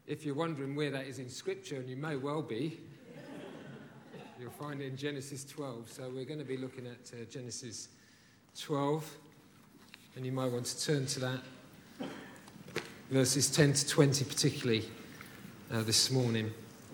If you're wondering where that is in Scripture, and you may well be, you'll find it in Genesis 12. So we're going to be looking at Genesis 12, and you might want to turn to that. Verses 10 to 20 particularly this morning.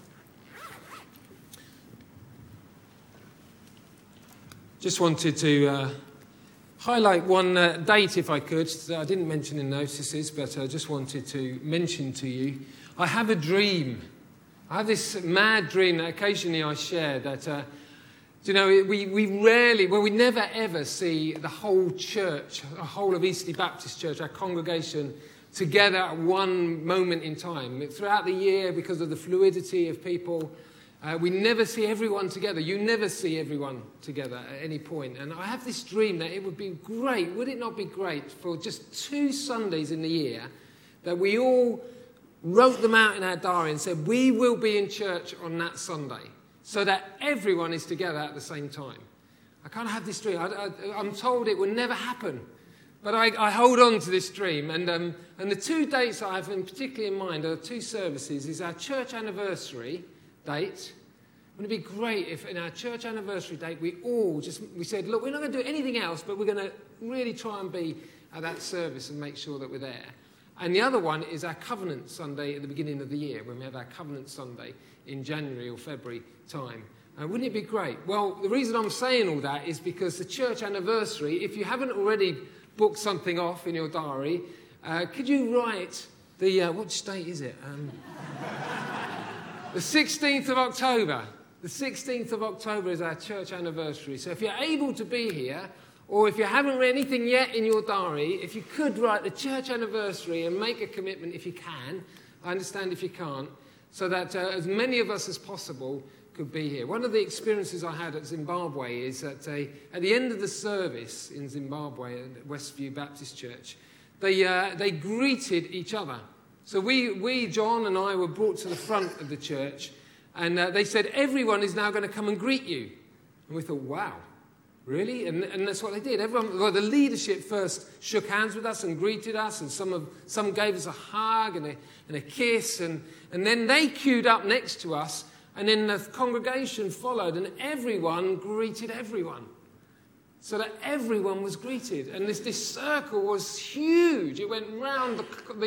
Just wanted to highlight one date, if I could. I didn't mention in notices, but I just wanted to mention to you. I have a dream. I have this mad dream that occasionally I share that, we never ever see the whole church, the whole of Eastleigh Baptist Church, our congregation, together at one moment in time. Throughout the year, because of the fluidity of people, we never see everyone together. You never see everyone together at any point. And I have this dream that it would be great, would it not be great, for just 2 Sundays in the year, that we all wrote them out in our diary and said, we will be in church on that Sunday, so that everyone is together at the same time. I kind of have this dream. I'm told it will never happen. But I hold on to this dream. And the 2 dates I have particularly in mind are 2 services. Is our church anniversary date. Wouldn't it be great if in our church anniversary date we said, look, we're not going to do anything else, but we're going to really try and be at that service and make sure that we're there. And the other one is our Covenant Sunday at the beginning of the year, when we have our Covenant Sunday in January or February time. Wouldn't it be great? Well, the reason I'm saying all that is because the church anniversary, if you haven't already booked something off in your diary, could you write which date is it? The 16th of October. The 16th of October is our church anniversary. So if you're able to be here, or if you haven't written anything yet in your diary, if you could write the church anniversary and make a commitment if you can, I understand if you can't, so that as many of us as possible could be here. One of the experiences I had at Zimbabwe is that at the end of the service in Zimbabwe at Westview Baptist Church, they greeted each other. So we, John and I, were brought to the front of the church, and they said, everyone is now going to come and greet you. And we thought, wow, really? And that's what they did. The leadership first shook hands with us and greeted us, and some gave us a hug and a kiss, and then they queued up next to us, and then the congregation followed, and everyone greeted everyone. So that everyone was greeted. And this circle was huge. It went round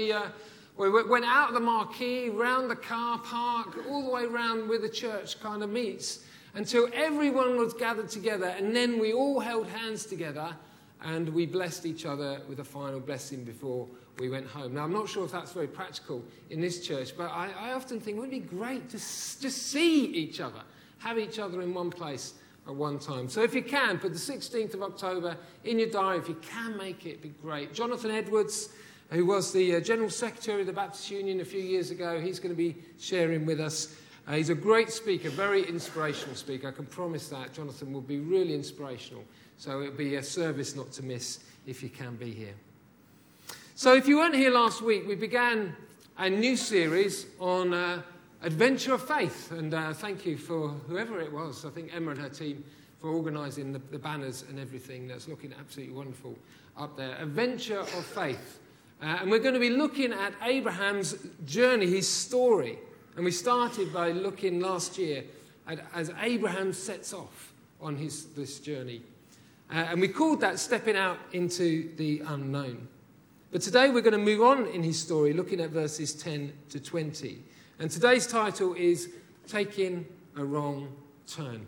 we went out of the marquee, round the car park, all the way round where the church kind of meets, until everyone was gathered together, and then we all held hands together, and we blessed each other with a final blessing before we went home. Now, I'm not sure if that's very practical in this church, but I often think, wouldn't it be great to just see each other, have each other in one place at one time? So if you can, put the 16th of October in your diary. If you can make it, it'd be great. Jonathan Edwards, who was the General Secretary of the Baptist Union a few years ago, he's going to be sharing with us. He's a great speaker, very inspirational speaker. I can promise that. Jonathan will be really inspirational. So it'll be a service not to miss if you can be here. So if you weren't here last week, we began a new series on Adventure of Faith. And thank you for whoever it was. I think Emma and her team for organising the banners and everything. That's looking absolutely wonderful up there. Adventure of Faith. And we're going to be looking at Abraham's journey, his story. And we started by looking last year as Abraham sets off on this journey. And we called that Stepping Out into the Unknown. But today we're going to move on in his story, looking at verses 10 to 20. And today's title is Taking a Wrong Turn.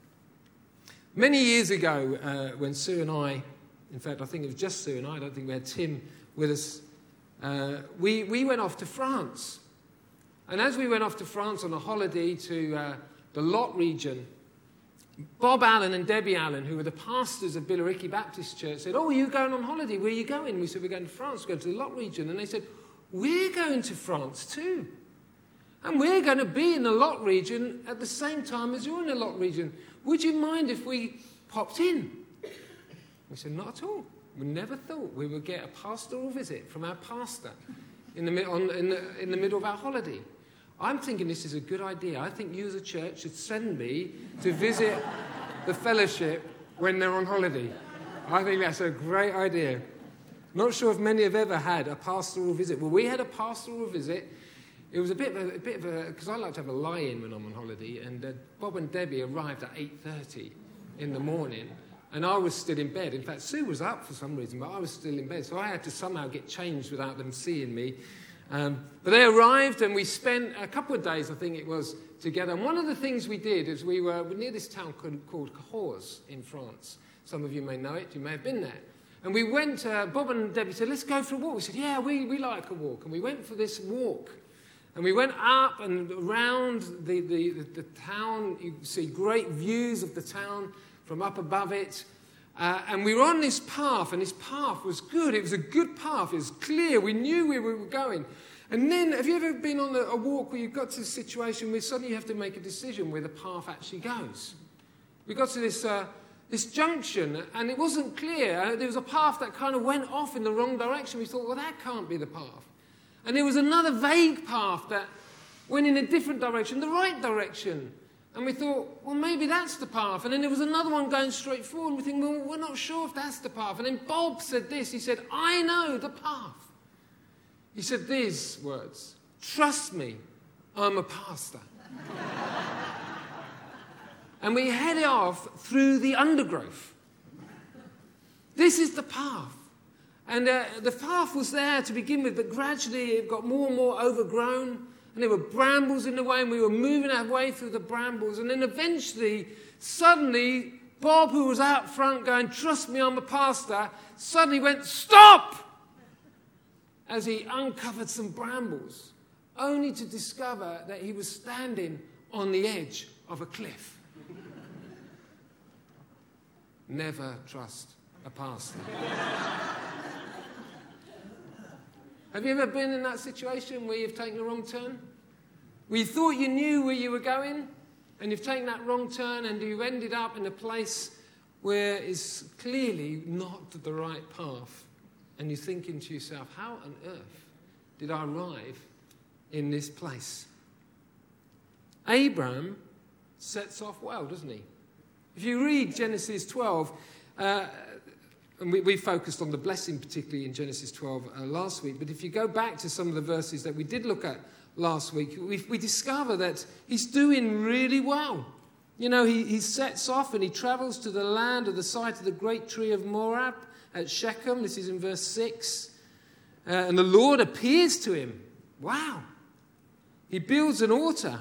Many years ago, when Sue and I, in fact, I think it was just Sue and I don't think we had Tim with us, we went off to France. And as we went off to France on a holiday to the Lot region, Bob Allen and Debbie Allen, who were the pastors of Billericay Baptist Church, said, "Oh, are you going on holiday? Where are you going?" We said, "We're going to France, we're going to the Lot region." And they said, "We're going to France too. And we're going to be in the Lot region at the same time as you're in the Lot region. Would you mind if we popped in?" We said, "Not at all. We never thought we would get a pastoral visit from our pastor in the middle of our holiday. I'm thinking this is a good idea. I think you as a church should send me to visit the fellowship when they're on holiday. I think that's a great idea." Not sure if many have ever had a pastoral visit. Well, we had a pastoral visit it was a bit of a, because I like to have a lie-in when I'm on holiday, and Bob and Debbie arrived at 8:30 in the morning, and I was still in bed. In fact, Sue was up for some reason, but I was still in bed, so I had to somehow get changed without them seeing me. But they arrived, and we spent a couple of days, I think it was, together. And one of the things we did is we were near this town called Cahors in France. Some of you may know it, you may have been there. And we went, Bob and Debbie said, let's go for a walk. We said, yeah, we like a walk. And we went for this walk. And we went up and around the town. You see great views of the town from up above it. And we were on this path, and this path was good. It was a good path. It was clear. We knew where we were going. And then, have you ever been on a walk where you've got to a situation where suddenly you have to make a decision where the path actually goes? We got to this junction, and it wasn't clear. There was a path that kind of went off in the wrong direction. We thought, well, that can't be the path. And there was another vague path that went in a different direction, the right direction. And we thought, well, maybe that's the path. And then there was another one going straight forward. And we think, well, we're not sure if that's the path. And then Bob said this. He said, I know the path. He said these words, trust me, I'm a pastor. And we headed off through the undergrowth. This is the path. And the path was there to begin with, but gradually it got more and more overgrown. And there were brambles in the way, and we were moving our way through the brambles. And then eventually, suddenly, Bob, who was out front going, trust me, I'm a pastor, suddenly went, stop! As he uncovered some brambles, only to discover that he was standing on the edge of a cliff. Never trust a pastor. Have you ever been in that situation where you've taken a wrong turn? Where you thought you knew where you were going, and you've taken that wrong turn, and you've ended up in a place where it's clearly not the right path. And you're thinking to yourself, how on earth did I arrive in this place? Abraham sets off well, doesn't he? If you read Genesis 12, and we focused on the blessing particularly in Genesis 12 last week, but if you go back to some of the verses that we did look at last week, we discover that he's doing really well. You know, he sets off and he travels to the land of the site of the great tree of Morab at Shechem. This is in verse 6. And the Lord appears to him. Wow. He builds an altar.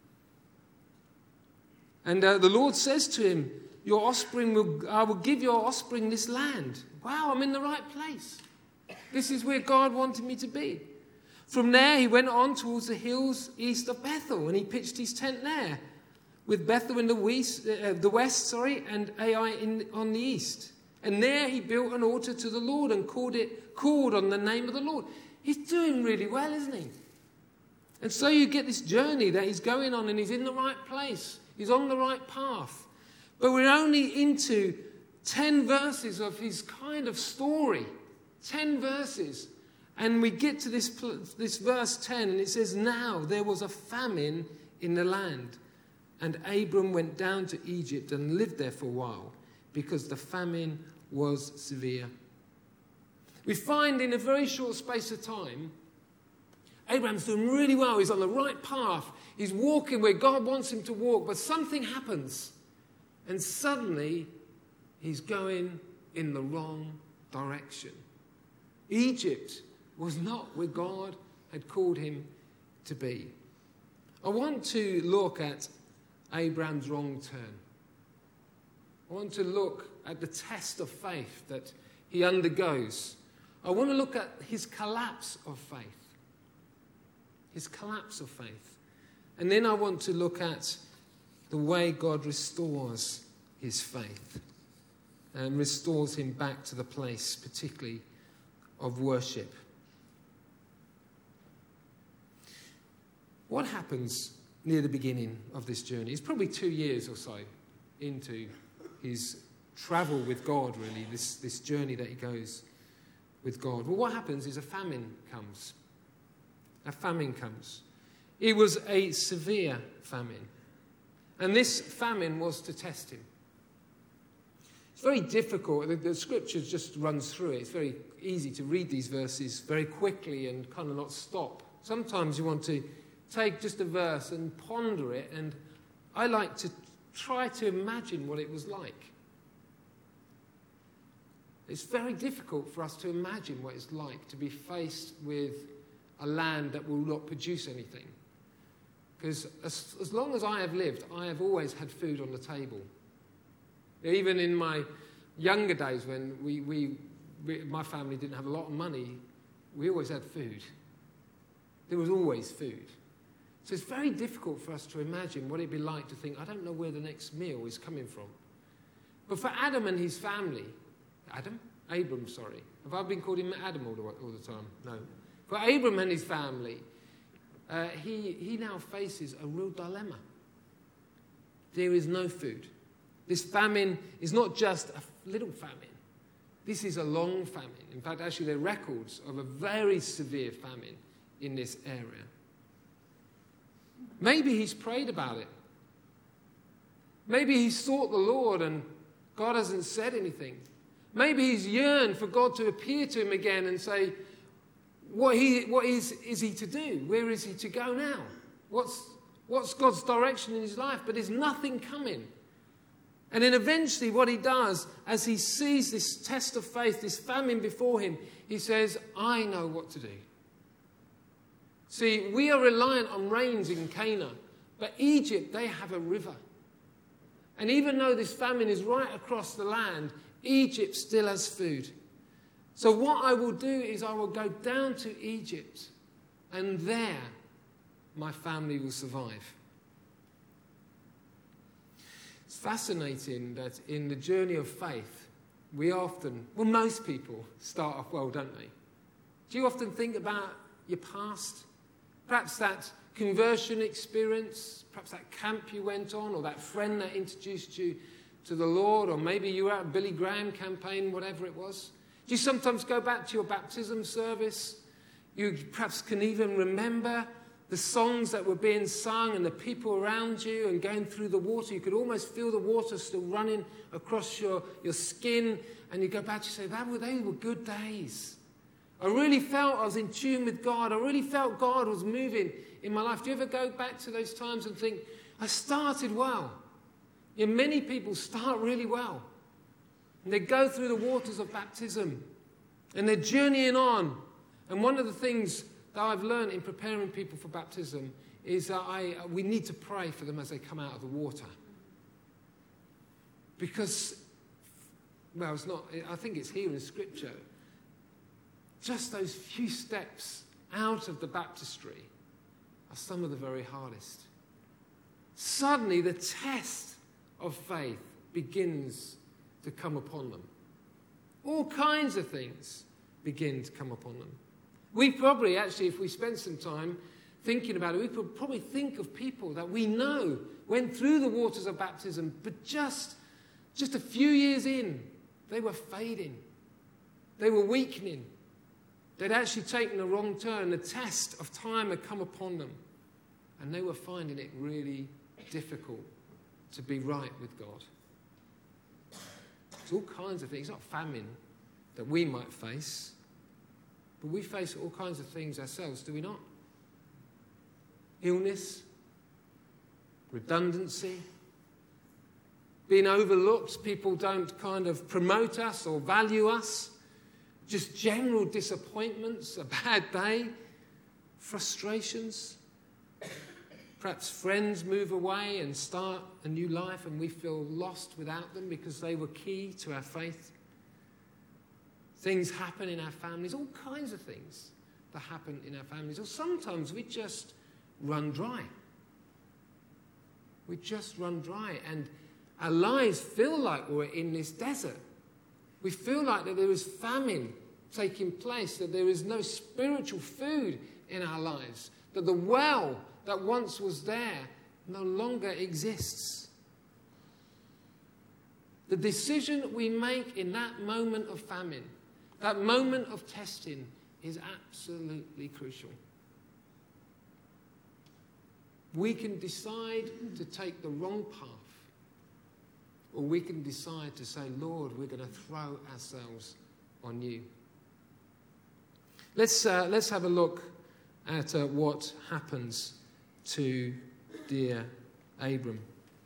And the Lord says to him, I will give your offspring this land. Wow, I'm in the right place. This is where God wanted me to be. From there, he went on towards the hills east of Bethel, and he pitched his tent there, with Bethel in the west, and Ai on the east. And there he built an altar to the Lord and called on the name of the Lord. He's doing really well, isn't he? And so you get this journey that he's going on, and he's in the right place. He's on the right path. But we're only into 10 verses of his kind of story. 10 verses. And we get to this verse 10, and it says, now there was a famine in the land. And Abram went down to Egypt and lived there for a while, because the famine was severe. We find in a very short space of time, Abraham's doing really well. He's on the right path. He's walking where God wants him to walk. But something happens. And suddenly, he's going in the wrong direction. Egypt was not where God had called him to be. I want to look at Abraham's wrong turn. I want to look at the test of faith that he undergoes. I want to look at his collapse of faith. His collapse of faith. And then I want to look at the way God restores his faith and restores him back to the place, particularly of worship. What happens near the beginning of this journey? It's probably 2 years or so into his travel with God, really, this journey that he goes with God. Well, what happens is a famine comes. A famine comes. It was a severe famine. And this famine was to test him. It's very difficult. The scriptures just runs through it. It's very easy to read these verses very quickly and kind of not stop. Sometimes you want to take just a verse and ponder it, and I like to try to imagine what it was like. It's very difficult for us to imagine what it's like to be faced with a land that will not produce anything. Because as long as I have lived, I have always had food on the table. Even in my younger days when my family didn't have a lot of money, we always had food. There was always food. So it's very difficult for us to imagine what it'd be like to think, I don't know where the next meal is coming from. But for Adam and his family, Abram, sorry. Have I been called him Adam all the time? No. For Abram and his family, he now faces a real dilemma. There is no food. This famine is not just a little famine. This is a long famine. In fact, actually, there are records of a very severe famine in this area. Maybe he's prayed about it. Maybe he's sought the Lord and God hasn't said anything. Maybe he's yearned for God to appear to him again and say, what is he to do? Where is he to go now? What's God's direction in his life? But there's nothing coming. And then eventually what he does, as he sees this test of faith, this famine before him, he says, I know what to do. See, we are reliant on rains in Canaan, but Egypt, they have a river. And even though this famine is right across the land, Egypt still has food. So what I will do is I will go down to Egypt, and there my family will survive. It's fascinating that in the journey of faith, most people start off well, don't they? Do you often think about your past? Perhaps that conversion experience, perhaps that camp you went on, or that friend that introduced you to the Lord, or maybe you were at a Billy Graham campaign, whatever it was. Do you sometimes go back to your baptism service? You perhaps can even remember the songs that were being sung and the people around you and going through the water. You could almost feel the water still running across your skin, and you go back and say, they were good days. I really felt I was in tune with God. I really felt God was moving in my life. Do you ever go back to those times and think, I started well? Yeah, many people start really well. And they go through the waters of baptism. And they're journeying on. And one of the things that I've learned in preparing people for baptism is that we need to pray for them as they come out of the water. Because, it's not, I think it's here in Scripture, just those few steps out of the baptistry are some of the very hardest. Suddenly the test of faith begins to come upon them. All kinds of things begin to come upon them. We probably, actually, if we spend some time thinking about it, we could probably think of people that we know went through the waters of baptism, but just a few years in, they were fading. They were weakening. They'd actually taken the wrong turn. The test of time had come upon them. And they were finding it really difficult to be right with God. There's all kinds of things. It's not famine that we might face, but we face all kinds of things ourselves, do we not? Illness, redundancy, being overlooked. People don't kind of promote us or value us. Just general disappointments, a bad day, frustrations. Perhaps friends move away and start a new life and we feel lost without them because they were key to our faith. Things happen in our families, all kinds of things that happen in our families. Or sometimes we just run dry. We just run dry and our lives feel like we're in this desert. We feel like that there is famine taking place, that there is no spiritual food in our lives, that the well that once was there no longer exists. The decision we make in that moment of famine, that moment of testing, is absolutely crucial. We can decide to take the wrong path, or we can decide to say, Lord, we're going to throw ourselves on you. Let's have a look at what happens to dear Abram.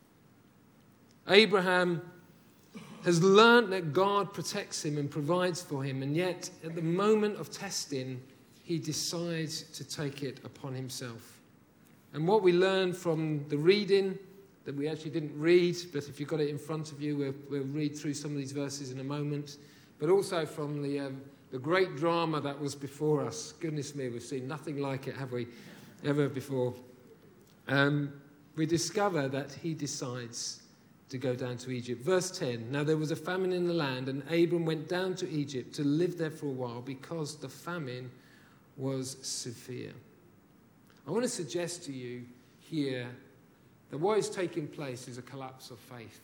Abraham has learnt that God protects him and provides for him, and yet at the moment of testing, he decides to take it upon himself. And what we learn from the reading, that we actually didn't read, but if you've got it in front of you, we'll read through some of these verses in a moment, but also from the great drama that was before us. Goodness me, we've seen nothing like it, have we, ever before? We discover that he decides to go down to Egypt. Verse 10, now there was a famine in the land, and Abram went down to Egypt to live there for a while because the famine was severe. I want to suggest to you here that what is taking place is a collapse of faith.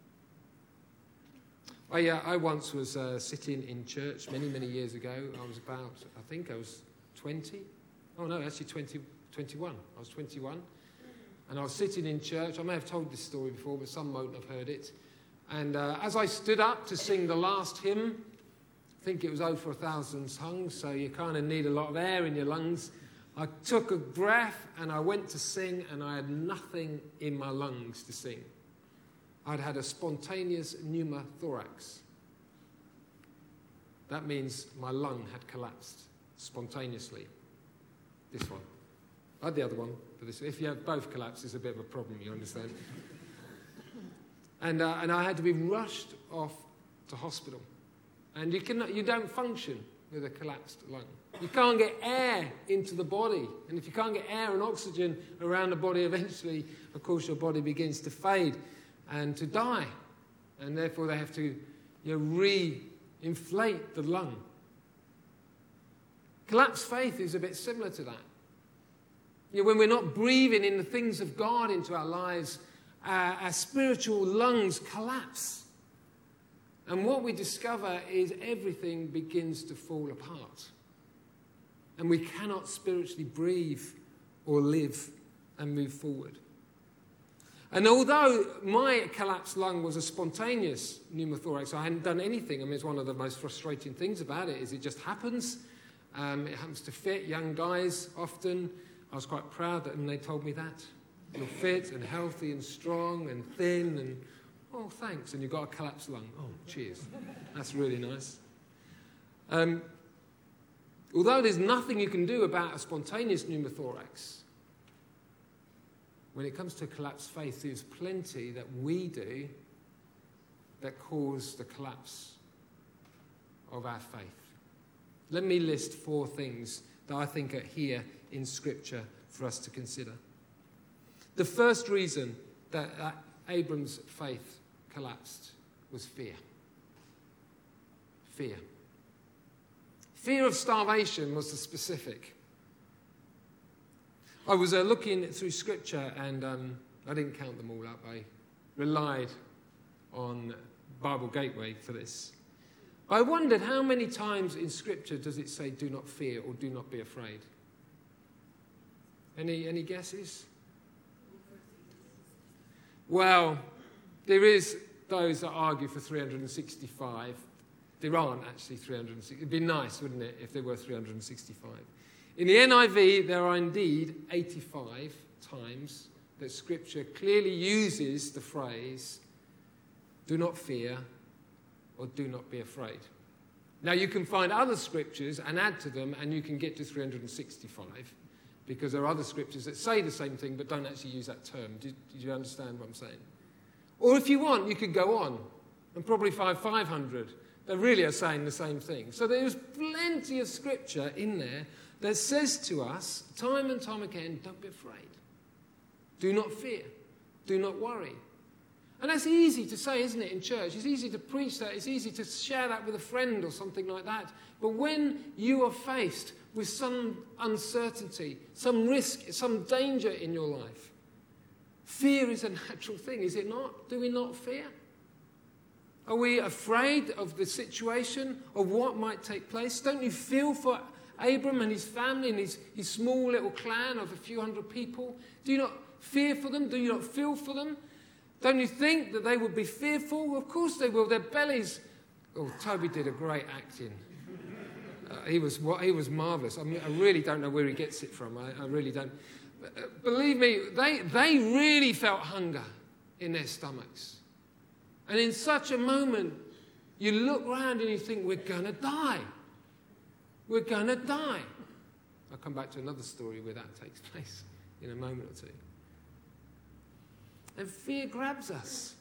I once was sitting in church many years ago. I think I was 20. Oh no, actually 21. I was 21. And I was sitting in church. I may have told this story before, but some won't have heard it. And as I stood up to sing the last hymn, I think it was "Oh for a Thousand Tongues," so you kind of need a lot of air in your lungs. I took a breath and I went to sing, and I had nothing in my lungs to sing. I'd had a spontaneous pneumothorax. That means my lung had collapsed spontaneously. This one. I had the other one, but if you have both collapse, it's a bit of a problem, you understand? And I had to be rushed off to hospital. And you don't function with a collapsed lung. You can't get air into the body. And if you can't get air and oxygen around the body, eventually, of course, your body begins to fade and to die. And therefore, they have to re-inflate the lung. Collapsed faith is a bit similar to that. When we're not breathing in the things of God into our lives, our spiritual lungs collapse. And what we discover is everything begins to fall apart. And we cannot spiritually breathe or live and move forward. And although my collapsed lung was a spontaneous pneumothorax, I hadn't done anything. I mean, it's one of the most frustrating things about it is it just happens. It happens to fit young guys often. I was quite proud that when they told me that. You're fit and healthy and strong and thin and, oh, thanks, and you've got a collapsed lung. Oh, cheers. That's really nice. Although there's nothing you can do about a spontaneous pneumothorax, when it comes to collapsed faith, there's plenty that we do that cause the collapse of our faith. Let me list 4 things that I think are here in Scripture for us to consider. The first reason that Abram's faith collapsed was fear. Fear. Fear of starvation was the specific. I was looking through Scripture and I didn't count them all up. I relied on Bible Gateway for this. I wondered how many times in Scripture does it say do not fear or do not be afraid? Any guesses? Well, there is those that argue for 365. There aren't actually 360. It'd be nice, wouldn't it, if there were 365. In the NIV, there are indeed 85 times that Scripture clearly uses the phrase, do not fear or do not be afraid. Now, you can find other Scriptures and add to them, and you can get to 365, because there are other Scriptures that say the same thing but don't actually use that term. Do you understand what I'm saying? Or if you want, you could go on and probably find 500 that really are saying the same thing. So there's plenty of Scripture in there that says to us, time and time again, don't be afraid. Do not fear. Do not worry. And that's easy to say, isn't it, in church? It's easy to preach that. It's easy to share that with a friend or something like that. But when you are faced with some uncertainty, some risk, some danger in your life, fear is a natural thing, is it not? Do we not fear? Are we afraid of the situation, of what might take place? Don't you feel for Abram and his family and his small little clan of a few hundred people? Do you not fear for them? Do you not feel for them? Don't you think that they would be fearful? Of course they will. Their bellies... Oh, Toby did a great acting. He was marvellous. I mean, I really don't know where he gets it from. I really don't. Believe me, they really felt hunger in their stomachs. And in such a moment, you look around and you think, we're going to die. We're going to die. I'll come back to another story where that takes place in a moment or two. And fear grabs us.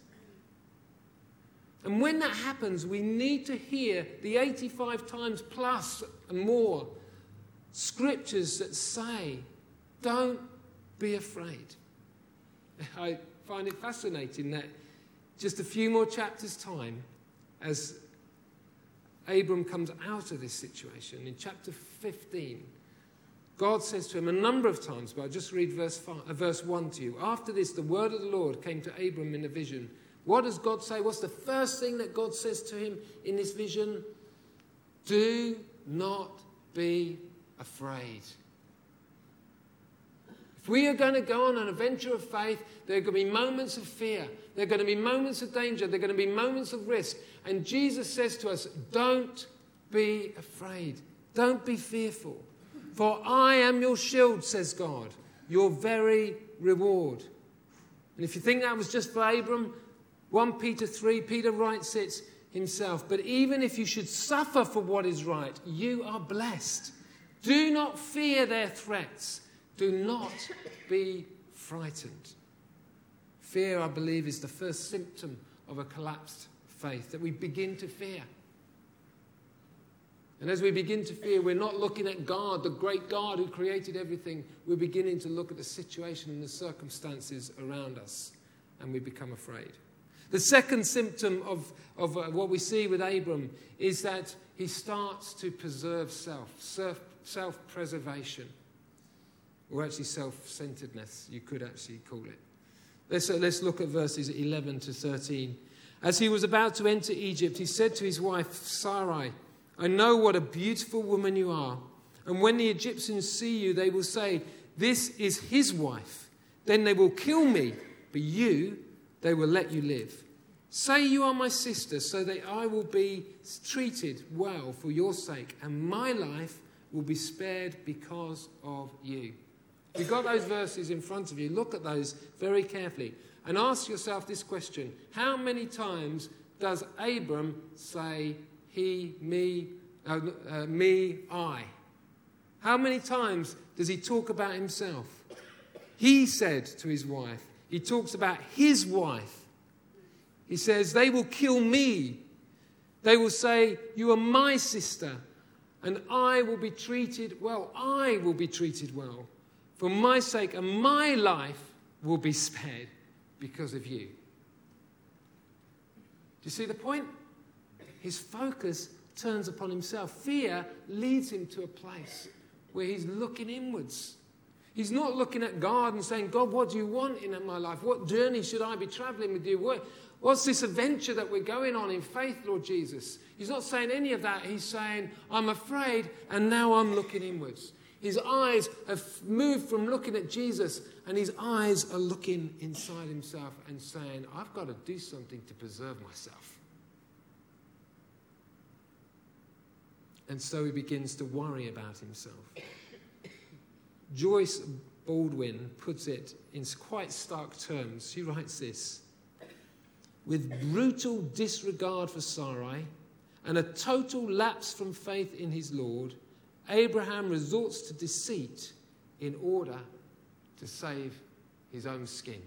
And when that happens, we need to hear the 85 times plus and more scriptures that say, don't be afraid. I find it fascinating that just a few more chapters' time, as Abram comes out of this situation, in chapter 15, God says to him a number of times, but I'll just read verse 1 to you. After this, the word of the Lord came to Abram in a vision. What does God say? What's the first thing that God says to him in this vision? Do not be afraid. If we are going to go on an adventure of faith, there are going to be moments of fear. There are going to be moments of danger. There are going to be moments of risk. And Jesus says to us, don't be afraid. Don't be fearful. For I am your shield, says God, your very reward. And if you think that was just for Abram, 1 Peter 3, Peter writes it himself. But even if you should suffer for what is right, you are blessed. Do not fear their threats. Do not be frightened. Fear, I believe, is the first symptom of a collapsed faith, that we begin to fear. And as we begin to fear, we're not looking at God, the great God who created everything. We're beginning to look at the situation and the circumstances around us, and we become afraid. The second symptom of what we see with Abram is that he starts to preserve self-preservation, or actually self-centeredness, you could actually call it. Let's look at verses 11 to 13. As he was about to enter Egypt, he said to his wife Sarai, I know what a beautiful woman you are. And when the Egyptians see you, they will say, this is his wife. Then they will kill me, but they will let you live. Say you are my sister, so that I will be treated well for your sake, and my life will be spared because of you. If you've got those verses in front of you, look at those very carefully and ask yourself this question. How many times does Abram say he, me, I? How many times does he talk about himself? He said to his wife. He talks about his wife. He says, they will kill me. They will say, you are my sister, and I will be treated well. I will be treated well for my sake, and my life will be spared because of you. Do you see the point? His focus turns upon himself. Fear leads him to a place where he's looking inwards. He's not looking at God and saying, God, what do you want in my life? What journey should I be traveling with you? What's this adventure that we're going on in faith, Lord Jesus? He's not saying any of that. He's saying, I'm afraid, and now I'm looking inwards. His eyes have moved from looking at Jesus, and his eyes are looking inside himself and saying, I've got to do something to preserve myself. And so he begins to worry about himself. Joyce Baldwin puts it in quite stark terms. She writes this: with brutal disregard for Sarai and a total lapse from faith in his Lord, Abraham resorts to deceit in order to save his own skin.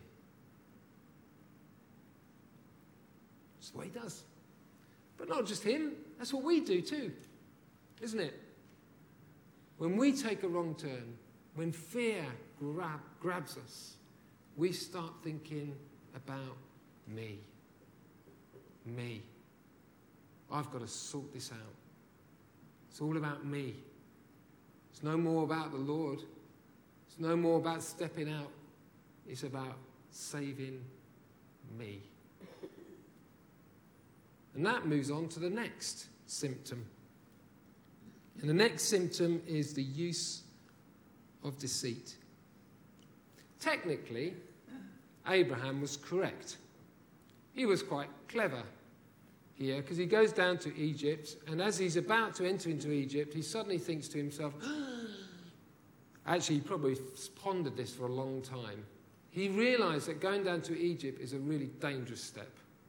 That's what he does. But not just him, that's what we do too, isn't it? When we take a wrong turn, when fear grabs us, we start thinking about me. Me. I've got to sort this out. It's all about me. It's no more about the Lord. It's no more about stepping out. It's about saving me. And that moves on to the next symptom. And the next symptom is the use of deceit. Technically, Abraham was correct. He was quite clever. here, because he goes down to Egypt, and as he's about to enter into Egypt, he suddenly thinks to himself, actually, he probably pondered this for a long time. He realized that going down to Egypt is a really dangerous step.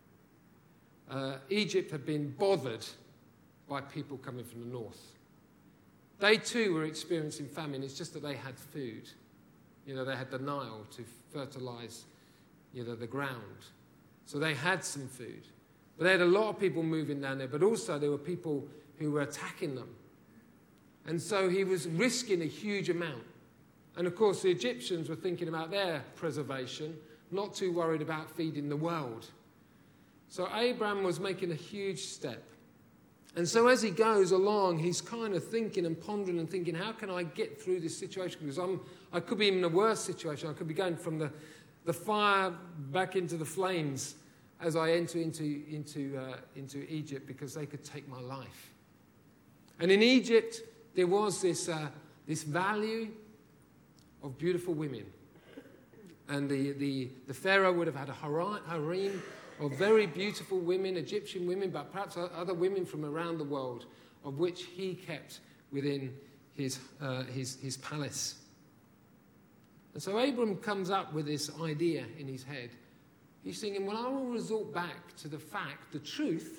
Egypt had been bothered by people coming from the north. They too were experiencing famine. It's just that they had food. They had the Nile to fertilize, the ground. So they had some food. But they had a lot of people moving down there, but also there were people who were attacking them. And so he was risking a huge amount. And of course, the Egyptians were thinking about their preservation, not too worried about feeding the world. So Abraham was making a huge step. And so as he goes along, he's kind of thinking and pondering and thinking, how can I get through this situation? Because I could be in a worse situation. I could be going from the fire back into the flames as I enter into Egypt, because they could take my life. And in Egypt, there was this value of beautiful women. And the Pharaoh would have had a harem of very beautiful women, Egyptian women, but perhaps other women from around the world, of which he kept within his palace. And so Abram comes up with this idea in his head. He's thinking, well, I will resort back to the truth,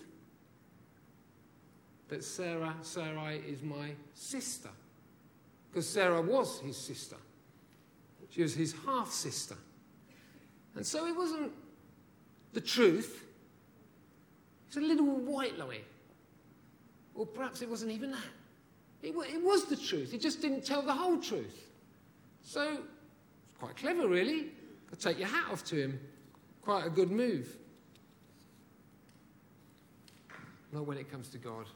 that Sarai is my sister. Because Sarah was his sister. She was his half-sister. And so it wasn't the truth. It's a little white lie. Or perhaps it wasn't even that. It was the truth. He just didn't tell the whole truth. So, it's quite clever, really. I'll take your hat off to him. Quite a good move. Not when it comes to God.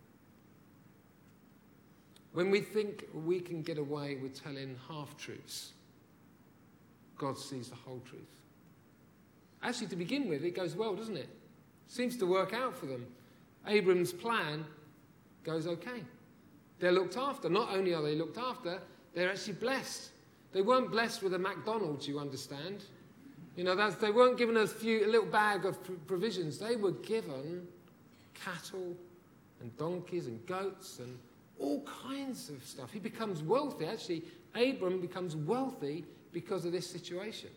When we think we can get away with telling half-truths, God sees the whole truth. Actually, to begin with, it goes well, doesn't it? Seems to work out for them. Abram's plan goes okay. They're looked after. Not only are they looked after, they're actually blessed. They weren't blessed with a McDonald's, you understand. They weren't given a little bag of provisions. They were given cattle and donkeys and goats and all kinds of stuff. He becomes wealthy. Actually, Abram becomes wealthy because of this situation.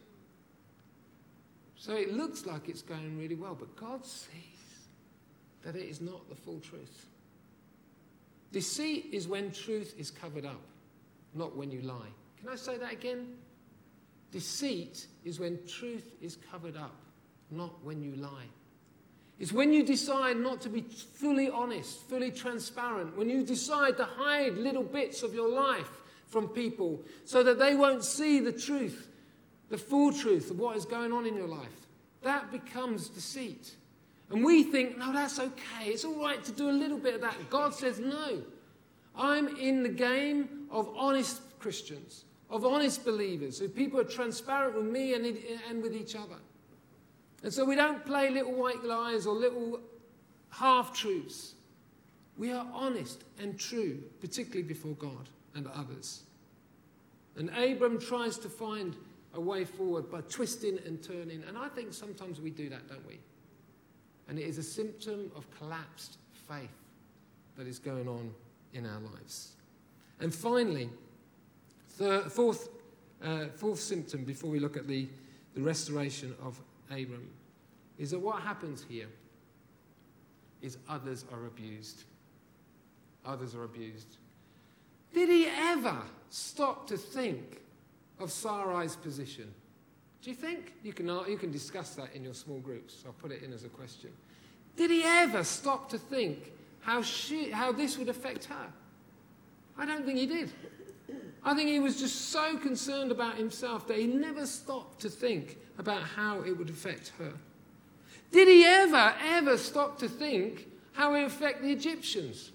So it looks like it's going really well, but God sees that it is not the full truth. Deceit is when truth is covered up, not when you lie. Can I say that again? Deceit is when truth is covered up, not when you lie. It's when you decide not to be fully honest, fully transparent, when you decide to hide little bits of your life from people so that they won't see the truth, the full truth of what is going on in your life. That becomes deceit. And we think, no, that's okay. It's all right to do a little bit of that. God says, no. I'm in the game of honest Christians, of honest believers, who people are transparent with me and with each other. And so we don't play little white lies or little half-truths. We are honest and true, particularly before God and others. And Abram tries to find a way forward by twisting and turning. And I think sometimes we do that, don't we? And it is a symptom of collapsed faith that is going on in our lives. And finally, fourth symptom before we look at the restoration of Abram is that what happens here is others are abused. Others are abused. Did he ever stop to think of Sarai's position? Do you think? You can discuss that in your small groups. I'll put it in as a question. Did he ever stop to think how this would affect her? I don't think he did. I think he was just so concerned about himself that he never stopped to think about how it would affect her. Did he ever stop to think how it would affect the Egyptians?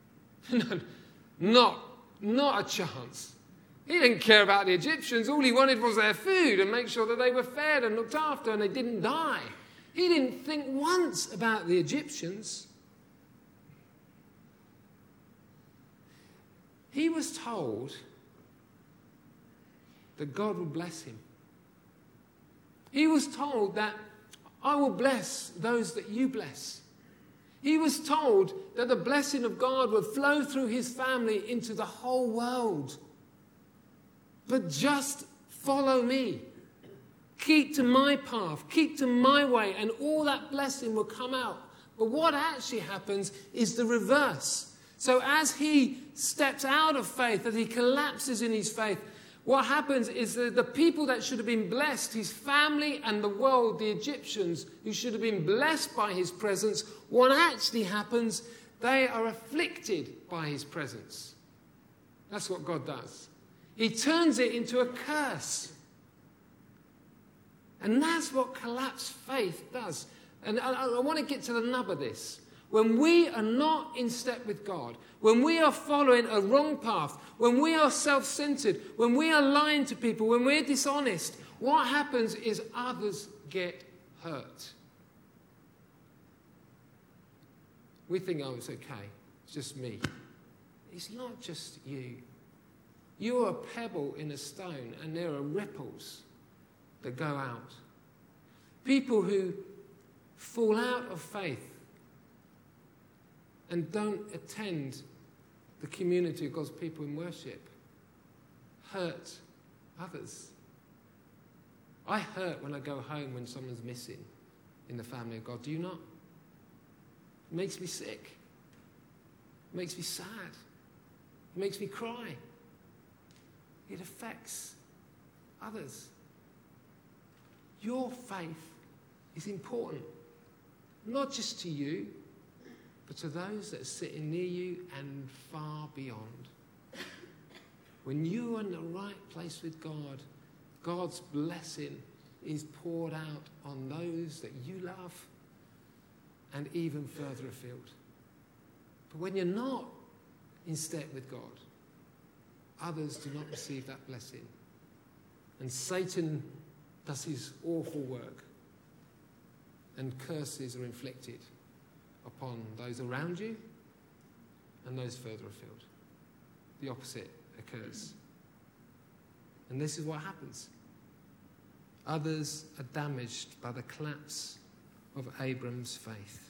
No, not a chance. He didn't care about the Egyptians. All he wanted was their food and make sure that they were fed and looked after and they didn't die. He didn't think once about the Egyptians. He was told that God would bless him. He was told that I will bless those that you bless. He was told that the blessing of God would flow through his family into the whole world. But just follow me. Keep to my path. Keep to my way. And all that blessing will come out. But what actually happens is the reverse. So as he steps out of faith, as he collapses in his faith, what happens is that the people that should have been blessed, his family and the world, the Egyptians, who should have been blessed by his presence, what actually happens, they are afflicted by his presence. That's what God does. He turns it into a curse. And that's what collapsed faith does. And I want to get to the nub of this. When we are not in step with God, when we are following a wrong path, when we are self-centered, when we are lying to people, when we're dishonest, what happens is others get hurt. We think, oh, it's okay. It's just me. It's not just you. You're a pebble in a stone, and there are ripples that go out. People who fall out of faith and don't attend the community of God's people in worship hurt others. I hurt when I go home when someone's missing in the family of God. Do you not? It makes me sick. It makes me sad. It makes me cry. It affects others. Your faith is important, not just to you, but to those that are sitting near you and far beyond. When you are in the right place with God, God's blessing is poured out on those that you love and even further afield. But when you're not in step with God, others do not receive that blessing. And Satan does his awful work, and curses are inflicted upon those around you and those further afield. The opposite occurs. And this is what happens. Others are damaged by the collapse of Abram's faith.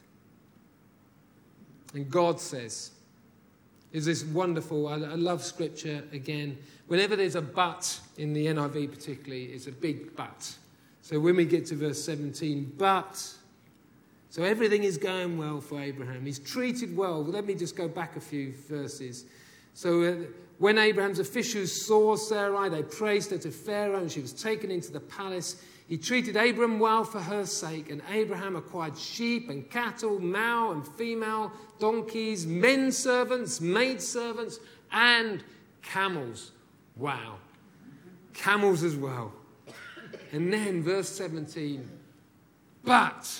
And God says, is this wonderful, I love scripture again. Whenever there's a but in the NIV particularly, it's a big but. So when we get to verse 17, but, so everything is going well for Abraham. He's treated well. Let me just go back a few verses. So when Abraham's officials saw Sarai, they praised her to Pharaoh, and she was taken into the palace. He treated Abram well for her sake, and Abraham acquired sheep and cattle, male and female, donkeys, men servants, maid servants, and camels. Wow. Camels as well. And then verse 17, but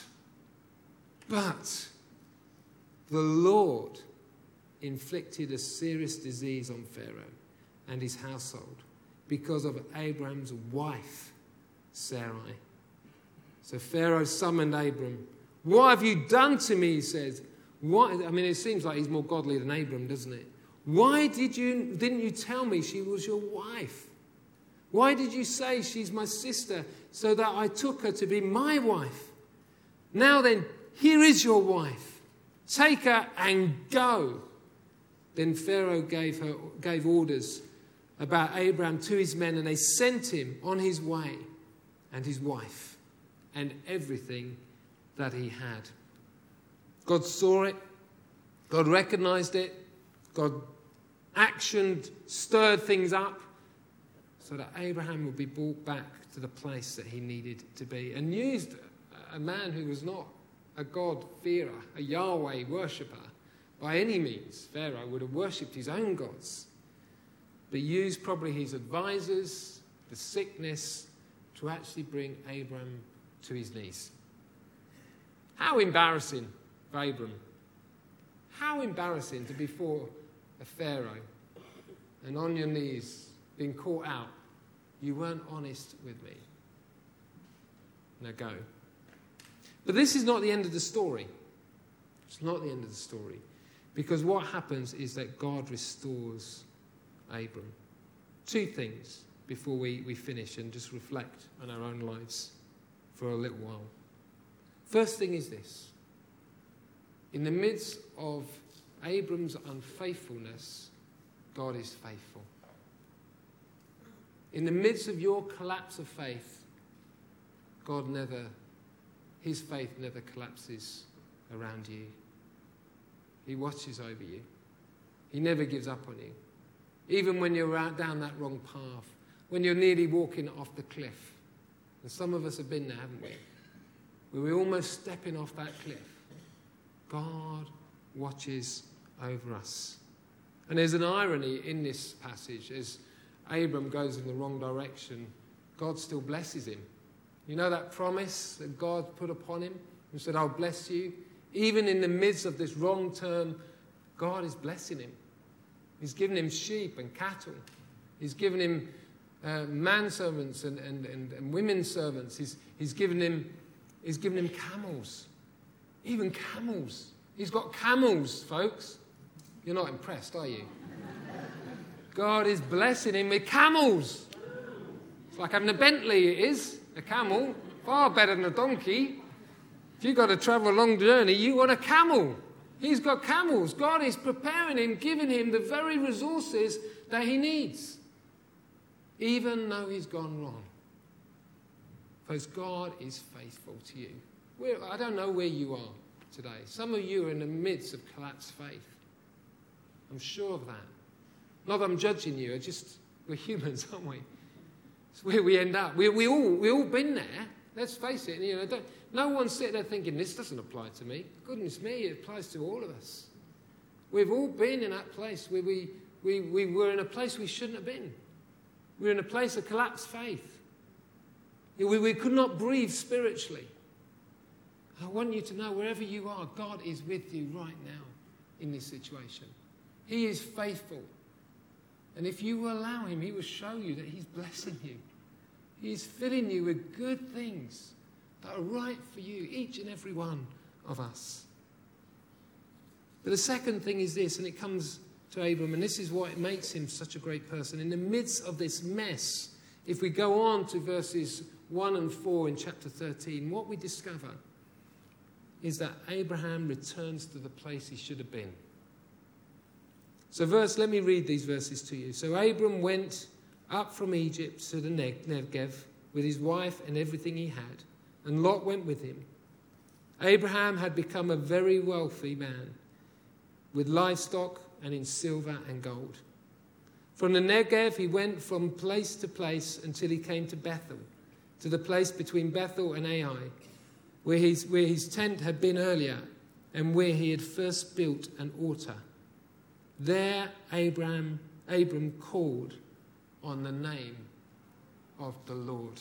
the Lord inflicted a serious disease on Pharaoh and his household because of Abraham's wife, Sarai. So Pharaoh summoned Abram. What have you done to me, he says. It seems like he's more godly than Abram, doesn't it? Why didn't you tell me she was your wife? Why did you say she's my sister so that I took her to be my wife? Now then, here is your wife. Take her and go. Then Pharaoh gave orders about Abraham to his men, and they sent him on his way, and his wife, and everything that he had. God saw it. God recognized it. God actioned, stirred things up, so that Abraham would be brought back to the place that he needed to be, and used a man who was not a God-fearer, a Yahweh worshipper by any means. Pharaoh would have worshipped his own gods, but used probably his advisors, the sickness, to actually bring Abram to his knees. How embarrassing for Abram. How embarrassing to be before a Pharaoh and on your knees, being caught out. You weren't honest with me. Now go. But this is not the end of the story. It's not the end of the story. Because what happens is that God restores Abram. Two things before we finish and just reflect on our own lives for a little while. First thing is this. In the midst of Abram's unfaithfulness, God is faithful. In the midst of your collapse of faith, his faith never collapses around you. He watches over you. He never gives up on you. Even when you're down that wrong path, when you're nearly walking off the cliff. And some of us have been there, haven't we? Where we're almost stepping off that cliff. God watches over us. And there's an irony in this passage. As Abram goes in the wrong direction, God still blesses him. You know that promise that God put upon him and said, I'll bless you? Even in the midst of this wrong turn, God is blessing him. He's given him sheep and cattle. He's given him manservants and women servants. He's given him camels. Even camels. He's got camels, folks. You're not impressed, are you? God is blessing him with camels. It's like having a Bentley, it is. A camel. Far better than a donkey. If you've got to travel a long journey, you want a camel. He's got camels. God is preparing him, giving him the very resources that he needs. Even though he's gone wrong. Because God is faithful to you. I don't know where you are today. Some of you are in the midst of collapsed faith. I'm sure of that. Not that I'm judging you. We're humans, aren't we? It's where we end up. We all been there. Let's face it. No one's sitting there thinking, this doesn't apply to me. Goodness me, it applies to all of us. We've all been in that place where we were in a place we shouldn't have been. We were in a place of collapsed faith. We could not breathe spiritually. I want you to know, wherever you are, God is with you right now in this situation. He is faithful. And if you will allow him, he will show you that he's blessing you. He's filling you with good things that are right for you, each and every one of us. But the second thing is this, and it comes to Abram, and this is what makes him such a great person. In the midst of this mess, if we go on to verses 1 and 4 in chapter 13, what we discover is that Abraham returns to the place he should have been. So let me read these verses to you. So Abram went up from Egypt to the Negev with his wife and everything he had, and Lot went with him. Abraham had become a very wealthy man, with livestock and in silver and gold. From the Negev he went from place to place until he came to Bethel, to the place between Bethel and Ai, where his tent had been earlier, and where he had first built an altar. There Abram called on the name of the Lord.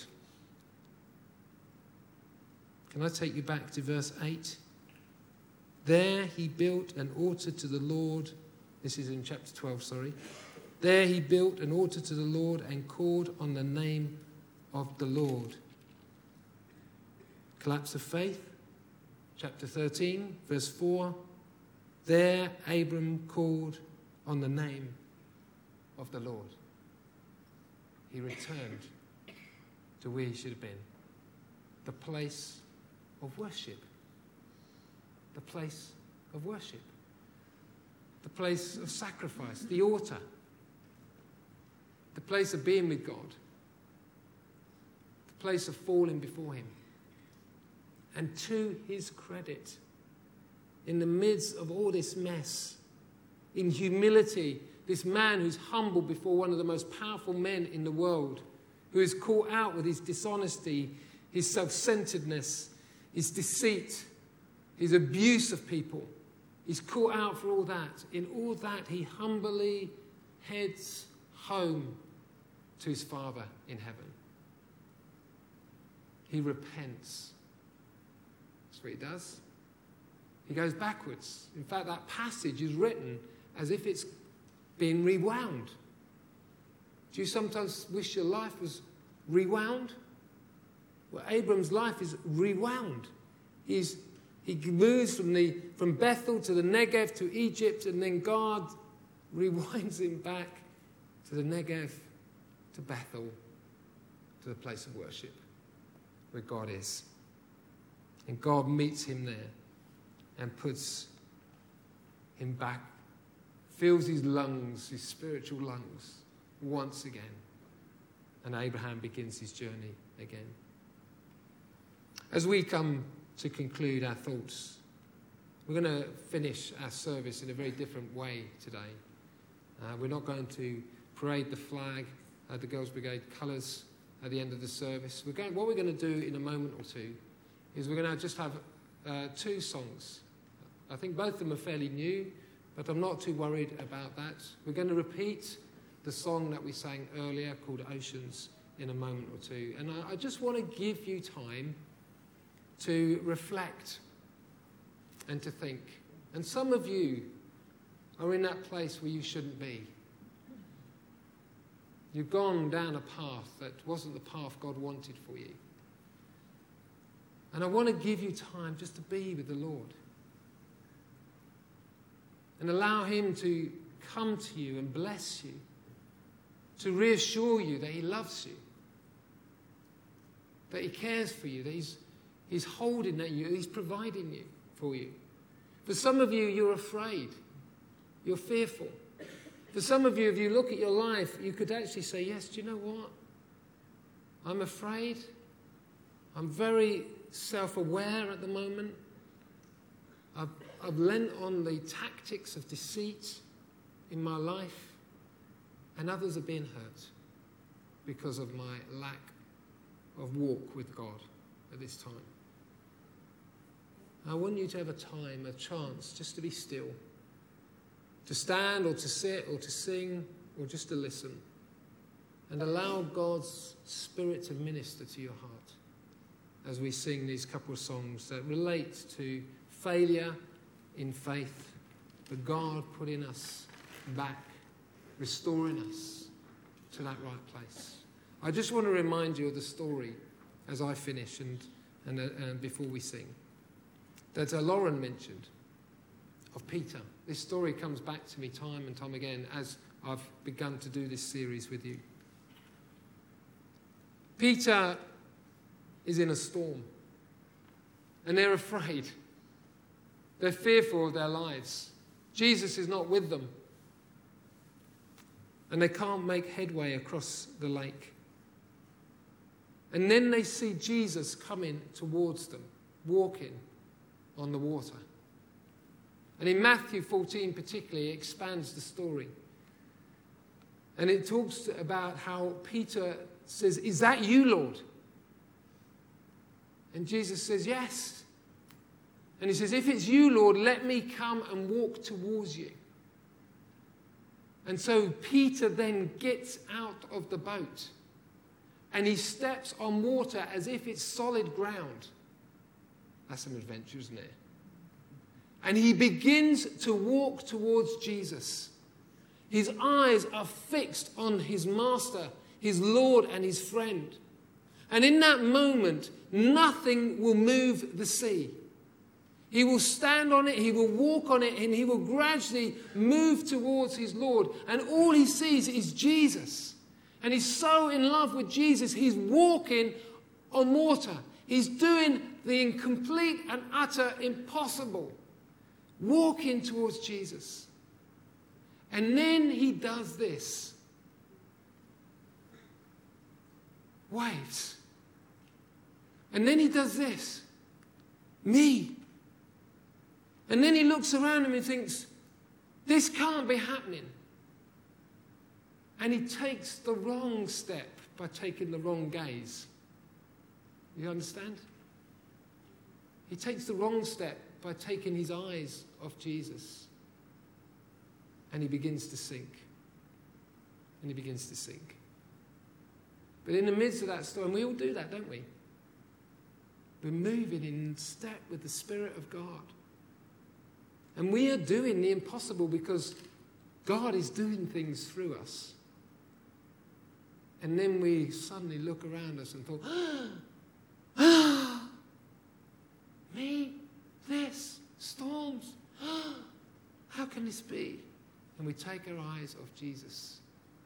Can I take you back to verse 8? There he built an altar to the Lord. This is in chapter 12, sorry. There he built an altar to the Lord and called on the name of the Lord. Collapse of faith. Chapter 13, verse 4. There Abram called on the name of the Lord. He returned to where he should have been. The place of worship. The place of worship. The place of sacrifice. The altar. The place of being with God. The place of falling before him. And to his credit, in the midst of all this mess, in humility, this man who's humble before one of the most powerful men in the world, who is caught out with his dishonesty, his self-centeredness, his deceit, his abuse of people. He's caught out for all that. In all that, he humbly heads home to his Father in heaven. He repents. That's what he does. He goes backwards. In fact, that passage is written as if it's being rewound. Do you sometimes wish your life was rewound? Well, Abram's life is rewound. He moves from Bethel to the Negev to Egypt, and then God rewinds him back to the Negev, to Bethel, to the place of worship where God is. And God meets him there and puts him back, fills his lungs, his spiritual lungs, once again. And Abraham begins his journey again. As we come to conclude our thoughts, we're going to finish our service in a very different way today. We're not going to parade the flag, the Girls' Brigade colours at the end of the service. What we're going to do in a moment or two is we're going to just have 2 songs. I think both of them are fairly new, but I'm not too worried about that. We're going to repeat the song that we sang earlier called Oceans in a moment or two. And I just want to give you time to reflect and to think. And some of you are in that place where you shouldn't be. You've gone down a path that wasn't the path God wanted for you. And I want to give you time just to be with the Lord. And allow him to come to you and bless you. To reassure you that he loves you. That he cares for you. That he's holding at you. He's providing you for you. For some of you, you're afraid. You're fearful. For some of you, if you look at your life, you could actually say, yes, do you know what? I'm afraid. I'm very self-aware at the moment. I've lent on the tactics of deceit in my life, and others have been hurt because of my lack of walk with God at this time. I want you to have a chance just to be still, to stand or to sit or to sing or just to listen, and allow God's Spirit to minister to your heart as we sing these couple of songs that relate to failure in faith, but God putting us back, restoring us to that right place. I just want to remind you of the story as I finish and before we sing that Lauren mentioned of Peter. This story comes back to me time and time again as I've begun to do this series with you. Peter is in a storm and they're afraid. They're fearful of their lives. Jesus is not with them. And they can't make headway across the lake. And then they see Jesus coming towards them, walking on the water. And in Matthew 14 particularly, it expands the story. And it talks about how Peter says, "Is that you, Lord?" And Jesus says, "Yes." And he says, "If it's you, Lord, let me come and walk towards you." And so Peter then gets out of the boat and he steps on water as if it's solid ground. That's some adventure, isn't it? And he begins to walk towards Jesus. His eyes are fixed on his master, his Lord and his friend. And in that moment, nothing will move the sea. He will stand on it, he will walk on it, and he will gradually move towards his Lord. And all he sees is Jesus. And he's so in love with Jesus, he's walking on water. He's doing the incomplete and utter impossible, walking towards Jesus. And then he does this. Waves. And then he does this. Me. And then he looks around him and thinks, this can't be happening. And he takes the wrong step by taking the wrong gaze. You understand? He takes the wrong step by taking his eyes off Jesus. And he begins to sink. And he begins to sink. But in the midst of that storm, we all do that, don't we? We're moving in step with the Spirit of God. And we are doing the impossible because God is doing things through us. And then we suddenly look around us and thought, me, this, storms, how can this be? And we take our eyes off Jesus.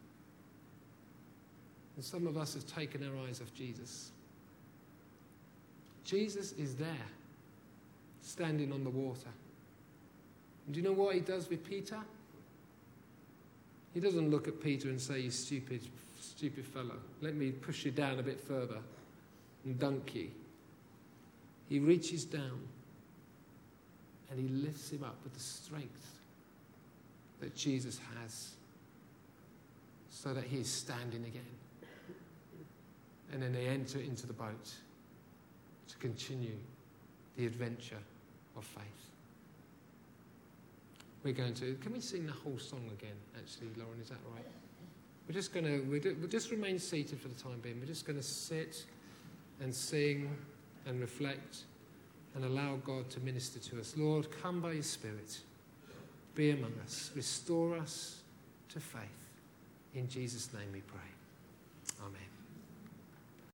And some of us have taken our eyes off Jesus. Jesus is there, standing on the water. And do you know what he does with Peter? He doesn't look at Peter and say, you stupid fellow, let me push you down a bit further and dunk you. He reaches down and he lifts him up with the strength that Jesus has, so that he is standing again. And then they enter into the boat to continue the adventure of faith. Can we sing the whole song again, actually, Lauren, is that right? We'll just remain seated for the time being. We're just going to sit and sing and reflect and allow God to minister to us. Lord, come by your Spirit. Be among us. Restore us to faith. In Jesus' name we pray. Amen.